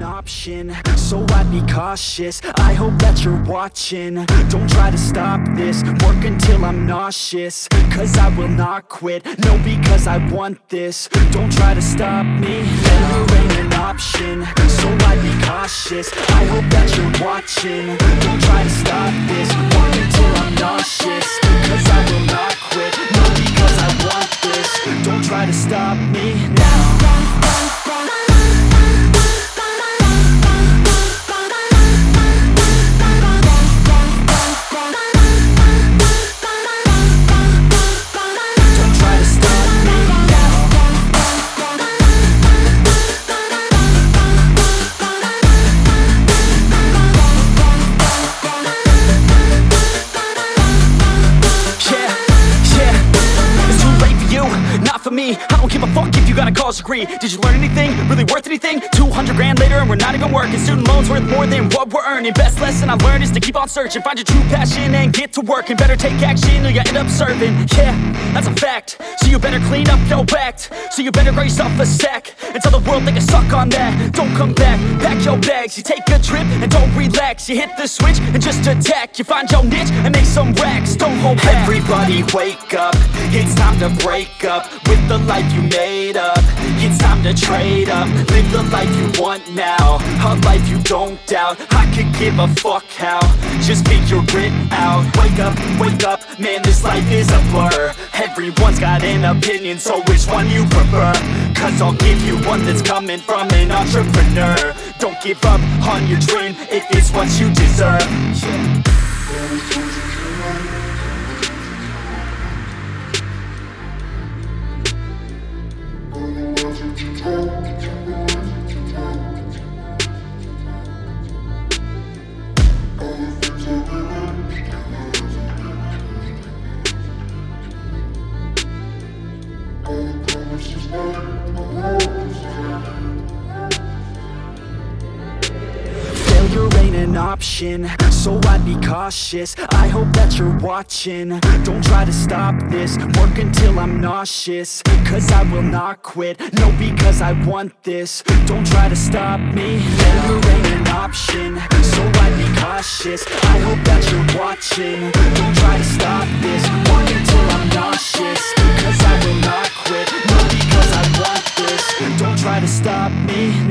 an option, so I'd be cautious. I hope that you're watching. Don't try to stop this, work until I'm nauseous. Cause I will not quit, no, because I want this. Don't try to stop me, failure ain't an option, so I'd be cautious. I hope that you're watching. Don't try to stop this, work until I'm nauseous. Cause I will not quit, no, because I want this. Don't try to stop me now. Me, I don't give a fuck if you got a college degree. Did you learn anything? Really worth anything? 200 grand later and we're not even working. Student loans worth more than what we're earning. Best lesson I learned is to keep on searching. Find your true passion and get to work. And better take action or you end up serving. Yeah, that's a fact. So you better clean up your act. So you better grab yourself a sack and tell the world they can suck on that. Don't come back, pack your bags. You take a trip and don't relax. You hit the switch and just attack. You find your niche and make some racks. Don't hold back. Everybody wake up, it's time to break up with the life you made up. It's time to trade up, live the life you want now, a life you don't doubt. I could give a fuck how, just figure it out. Wake up, man, this life is a blur. Everyone's got an opinion, so which one you prefer? Cause I'll give you one that's coming from an entrepreneur. Don't give up on your dream if it's what you deserve. Failure ain't an option, so I'd be cautious. I hope that you're watching. Don't try to stop this, work until I'm nauseous. Cause I will not quit, no, because I want this. Don't try to stop me, failure ain't an option, so I'd be cautious. I hope that you're watching. Don't try to stop this, work until I'm nauseous. Cause I will not quit, no, because I want this. Don't try to stop me